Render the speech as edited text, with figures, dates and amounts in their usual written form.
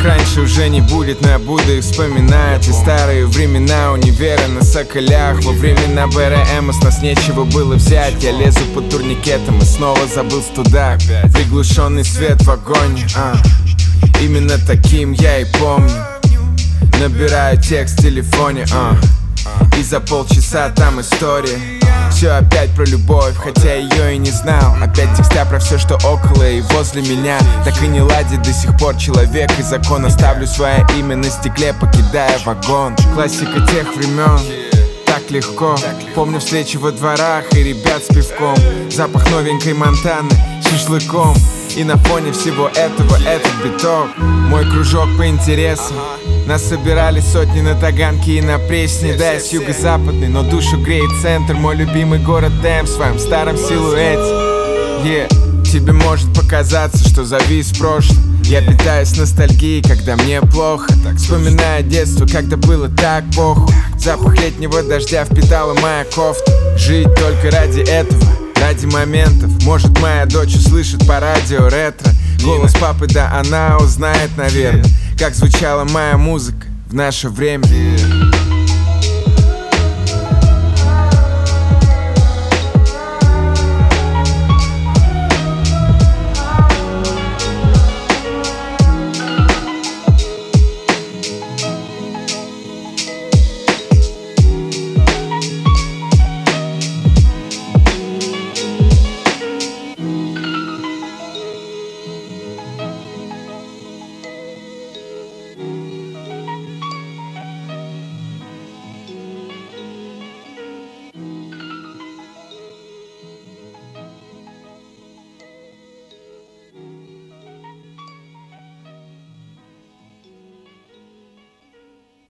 раньше уже не будет, но я буду их вспоминать. И старые времена универа на Соколях. Во времена БРМ с нас нечего было взять. Я лезу по турникетам и снова забыл студа. Приглушенный свет в вагоне, именно таким я и помню. Набираю текст в телефоне, и за полчаса там история. Все опять про любовь, хотя ее и не знал. Опять текста про все, что около и возле меня. Так и не ладит до сих пор человек и закон. Оставлю свое имя на стекле, покидая вагон. Классика тех времен, так легко. Помню встречи во дворах и ребят с пивком. Запах новенькой Монтаны с шашлыком. И на фоне всего этого этот биток. Мой кружок по интересам. Нас собирали сотни на Таганке и на Пресне. Да, я с юго-западный, но душу греет центр. Мой любимый город М в своем старом силуэте. Тебе может показаться, что завис в прошлом. Я питаюсь ностальгией, когда мне плохо. Вспоминая детство, когда было так похуй. Запах летнего дождя впитала моя кофта. Жить только ради этого, ради моментов. Может, моя дочь услышит по радио ретро голос папы, да она узнает, наверное, как звучала моя музыка в наше время.